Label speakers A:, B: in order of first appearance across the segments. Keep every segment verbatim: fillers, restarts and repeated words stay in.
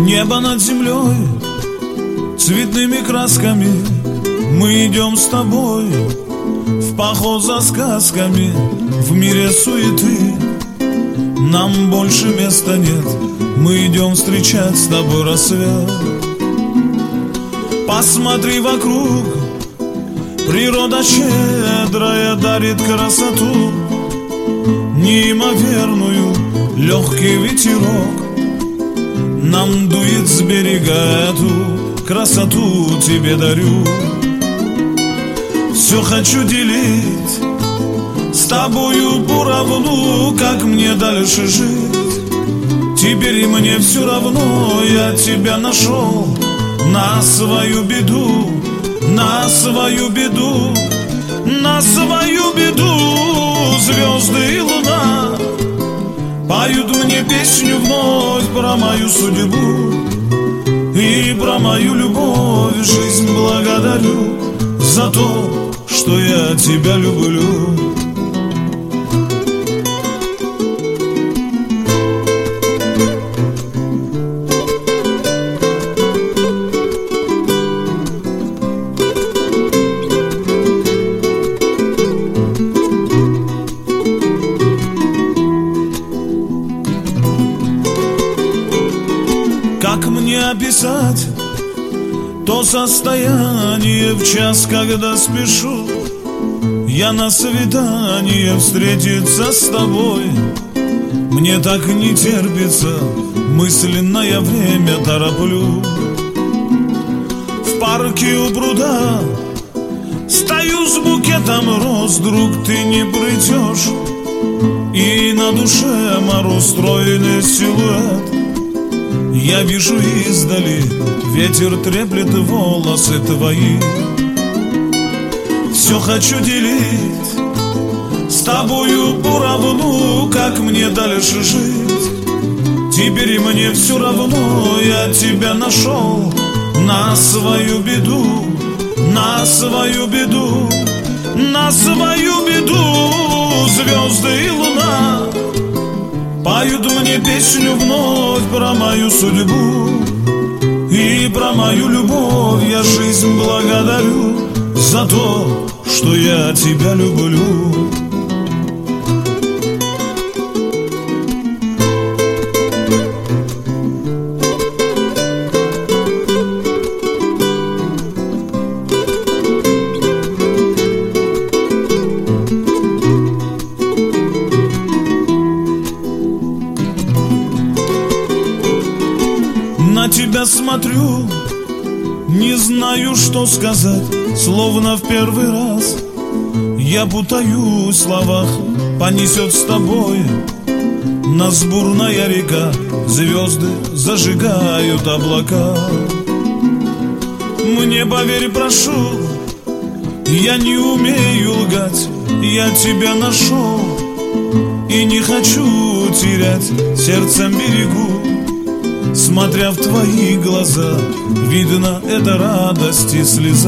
A: Небо над землей цветными красками. Мы идем с тобой в поход за сказками. В мире суеты нам больше места нет. Мы идем встречать с тобой рассвет. Посмотри вокруг, природа щедрая дарит красоту неимоверную. Легкий ветерок нам дует с берега, эту красоту тебе дарю. Все хочу делить с тобою поровну, как мне дальше жить. Теперь и мне все равно, я тебя нашел на свою беду, на свою беду, на свою беду. Звезды и луна поют мне песню вновь про мою судьбу и про мою любовь. Жизнь благодарю за то, что я тебя люблю. Как мне описать то состояние в час, когда спешу я на свидание встретиться с тобой? Мне так не терпится, мысленное время тороплю. В парке у пруда стою с букетом роз, друг, ты не придешь, и на душе мороз, стройный силуэт я вижу издали, ветер треплет волосы твои. Все хочу делить с тобою поровну, как мне дальше жить. Теперь и мне все равно, я тебя нашел на свою беду, на свою беду, на свою беду. Звезды и луна поют мне песню вновь про мою судьбу и про мою любовь. Я жизнь благодарю за то, что я тебя люблю. На тебя смотрю, не знаю, что сказать, словно в первый раз я путаю в словах. Понесет с тобой нас бурная река, звезды зажигают облака. Мне поверь, прошу, я не умею лгать, я тебя нашел и не хочу терять, сердцем берегу. Смотря в твои глаза, видно, это радость и слеза.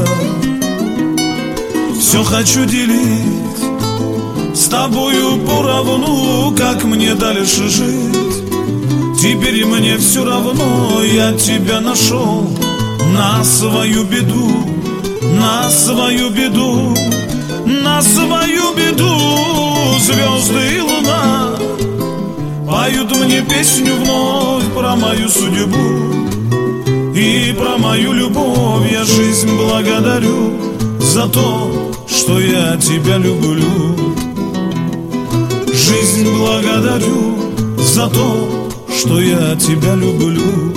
A: Все хочу делить с тобою поровну, как мне дальше жить. Теперь и мне все равно, я тебя нашел на свою беду, на свою беду, на свою беду. Звезды и луна поют мне песню вновь про мою судьбу и про мою любовь. Я жизнь благодарю за то, что я тебя люблю. Жизнь благодарю за то, что я тебя люблю.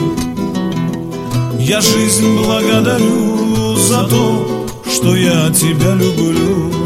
A: Я жизнь благодарю за то, что я тебя люблю.